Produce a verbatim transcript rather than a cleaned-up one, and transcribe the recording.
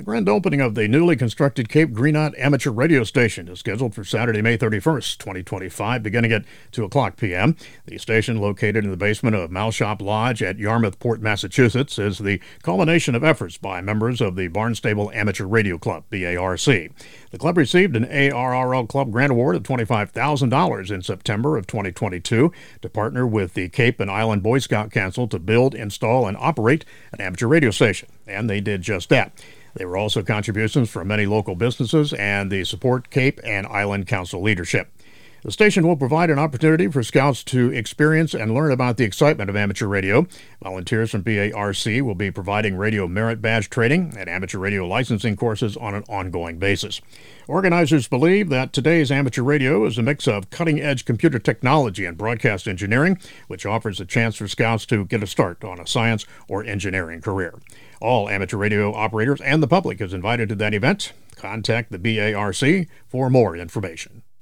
The grand opening of the newly constructed Cape Greenot Amateur Radio Station is scheduled for Saturday, May thirty-first, twenty twenty-five, beginning at two o'clock p.m. The station, located in the basement of Malshop Lodge at Yarmouthport, Massachusetts, is the culmination of efforts by members of the Barnstable Amateur Radio Club, B A R C. The club received an A R R L Club Grant Award of twenty-five thousand dollars in September of twenty twenty-two to partner with the Cape and Island Boy Scout Council to build, install, and operate an amateur radio station, and they did just that. There were also contributions from many local businesses and the Support Cape and Island Council leadership. The station will provide an opportunity for scouts to experience and learn about the excitement of amateur radio. Volunteers from B A R C will be providing radio merit badge training and amateur radio licensing courses on an ongoing basis. Organizers believe that today's amateur radio is a mix of cutting-edge computer technology and broadcast engineering, which offers a chance for scouts to get a start on a science or engineering career. All amateur radio operators and the public is invited to that event. Contact the B A R C for more information.